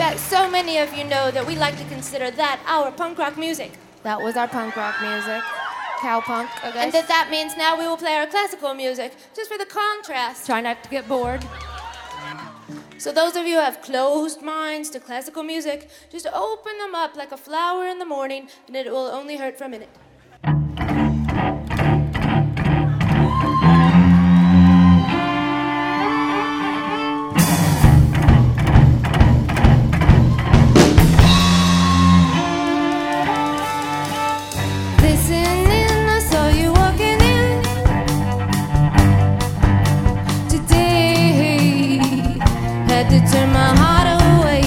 fact, so many of you know that we like to consider that our punk rock music. That was our punk rock music. Cowpunk, I guess. And that means now we will play our classical music, just for the contrast. Try not to get bored. So those of you who have closed minds to classical music, just open them up like a flower in the morning, and it will only hurt for a minute. Turn my heart away.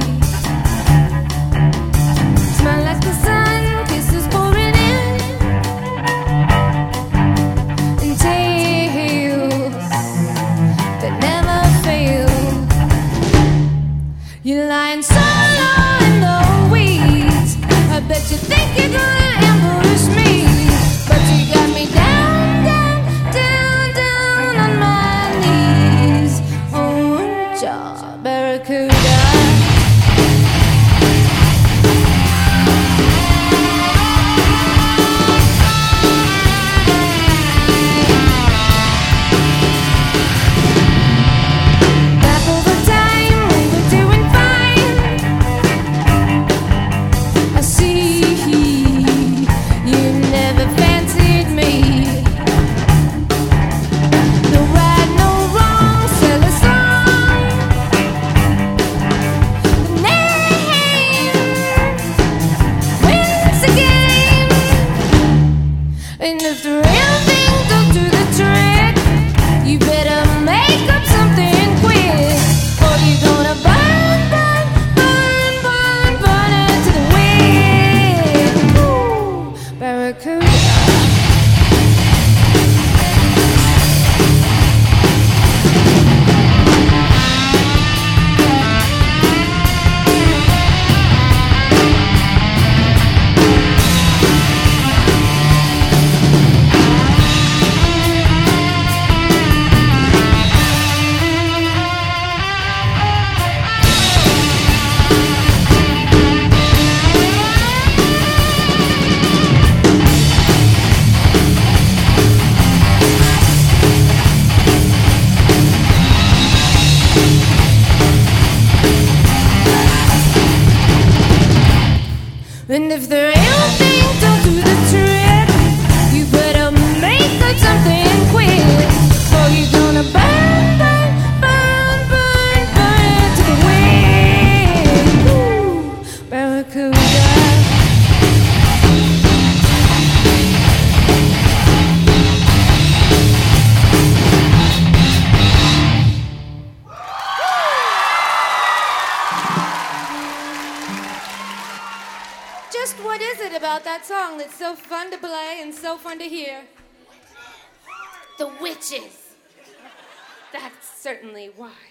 Smell like the sun, kisses pouring in, and tales that never fail. You're lying so low in the weeds. I bet you think you're gonna ambush me, but you got me down, down, down, down on my knees. Oh, job. Barracuda. Back over time, we were doing fine. I see you never fancied me. No right, no wrong, sell a song. And if the real thing don't do the trick, you better make up something quick, or you're gonna burn, burn, burn, burn, burn into the wind. Ooh, Barracuda. And if the real thing don't do the trick, you better make up something quick, or you're gonna burn, burn, burn, burn, burn into the wind. Ooh, Barracuda. Just what is it about that song that's so fun to play and so fun to hear? The witches. That's certainly why.